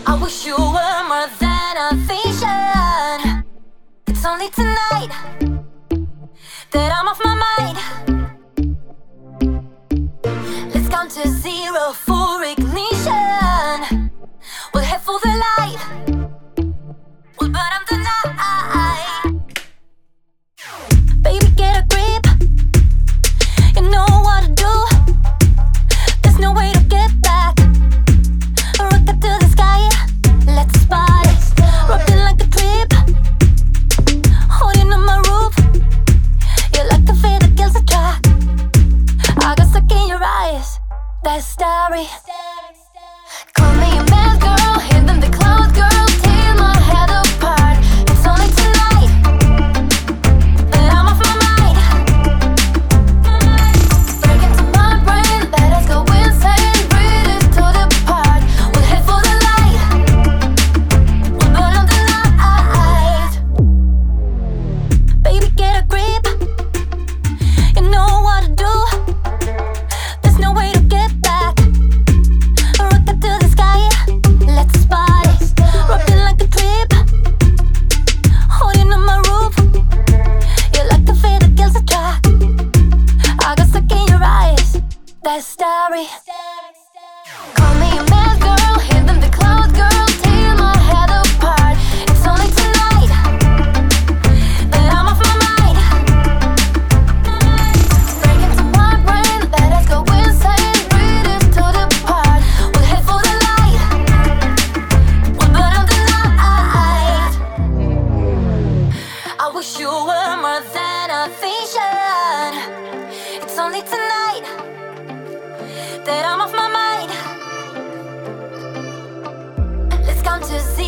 I wish you were more than a vision. It's only tonight that I'm off my mind. Let's count to zero for ignition. We'll head for the light. We'll burn up the night. Baby, get a grip. You know what to do. There's no way to get back. Rocket to the sky. Let's spot it. Rocking like a trip. Holding on my roof. You're like the fear that kills the track. I got stuck in your eyes. That's starry. Call me a bad girl, hit them the clouds, girl. Tear my head apart. It's only tonight that I'm off my mind. Break into my brain, let us go insane. Breathe it to the part. We'll head for the light. We'll burn up the night. Baby, get a grip. You know what to do. There's no way to get back. Rocket to the sky. Let's spot it. Rocking like a trip. Holding on my roof. You're like the fear that kills the track. I got stuck in your eyes. That's starry. Call me a mad girl, hit them the clouds, girl. Tear my head apart. It's only tonight that I'm off my mind. Break into my brain, let us go insane. Breathe it to the part. We'll head for the light. We'll burn up the night. I wish you were more than a vision. It's only tonight that I'm off my mind. Let's count to zero.